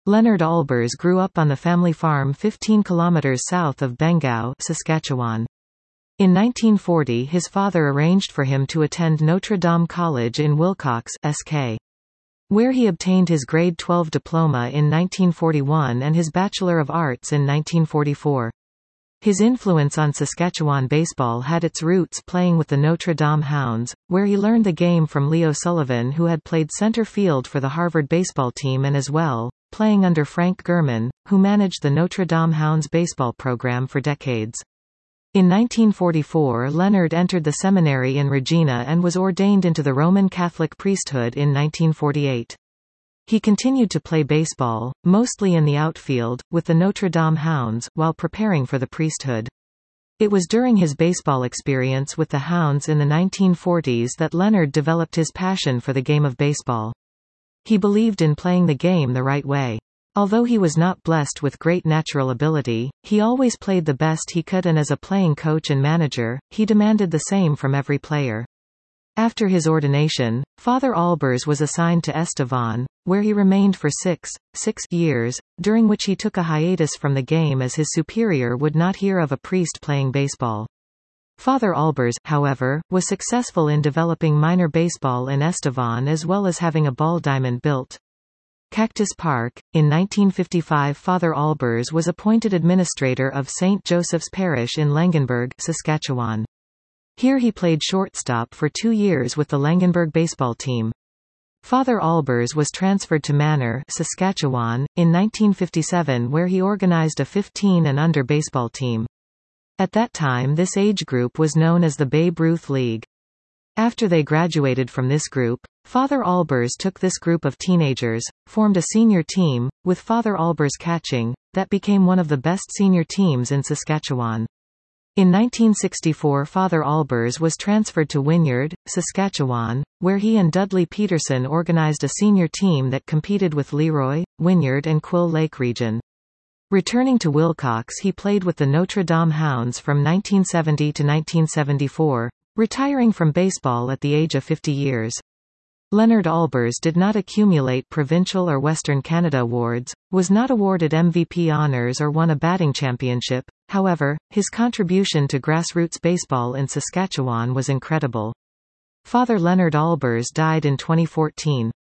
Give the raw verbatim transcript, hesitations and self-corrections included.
Leonard Albers grew up on the family farm fifteen kilometers south of Bengao, Saskatchewan. In nineteen forty his father arranged for him to attend Notre Dame College in Wilcox, S K, where he obtained his grade twelve diploma in nineteen forty-one and his Bachelor of Arts in nineteen forty-four. His influence on Saskatchewan baseball had its roots playing with the Notre Dame Hounds, where he learned the game from Leo Sullivan, who had played center field for the Harvard baseball team, and as well, playing under Frank Gurman, who managed the Notre Dame Hounds baseball program for decades. In nineteen forty-four Leonard entered the seminary in Regina and was ordained into the Roman Catholic priesthood in nineteen forty-eight. He continued to play baseball, mostly in the outfield, with the Notre Dame Hounds, while preparing for the priesthood. It was during his baseball experience with the Hounds in the nineteen forties that Leonard developed his passion for the game of baseball. He believed in playing the game the right way. Although he was not blessed with great natural ability, he always played the best he could, and as a playing coach and manager, he demanded the same from every player. After his ordination, Father Albers was assigned to Estevan, where he remained for six, six years, during which he took a hiatus from the game as his superior would not hear of a priest playing baseball. Father Albers, however, was successful in developing minor baseball in Estevan as well as having a ball diamond built. Cactus Park. In nineteen fifty-five Father Albers was appointed administrator of Saint Joseph's Parish in Langenburg, Saskatchewan. Here he played shortstop for two years with the Langenburg baseball team. Father Albers was transferred to Manor, Saskatchewan, in nineteen fifty-seven, where he organized a fifteen and under baseball team. At that time this age group was known as the Babe Ruth League. After they graduated from this group, Father Albers took this group of teenagers, formed a senior team, with Father Albers catching, that became one of the best senior teams in Saskatchewan. In nineteen sixty-four Father Albers was transferred to Wynyard, Saskatchewan, where he and Dudley Peterson organized a senior team that competed with Leroy, Wynyard and Quill Lake region. Returning to Wilcox, he played with the Notre Dame Hounds from nineteen seventy to nineteen seventy-four, retiring from baseball at the age of fifty years. Leonard Albers did not accumulate provincial or Western Canada awards, was not awarded M V P honors or won a batting championship. However, his contribution to grassroots baseball in Saskatchewan was incredible. Father Leonard Albers died in twenty fourteen.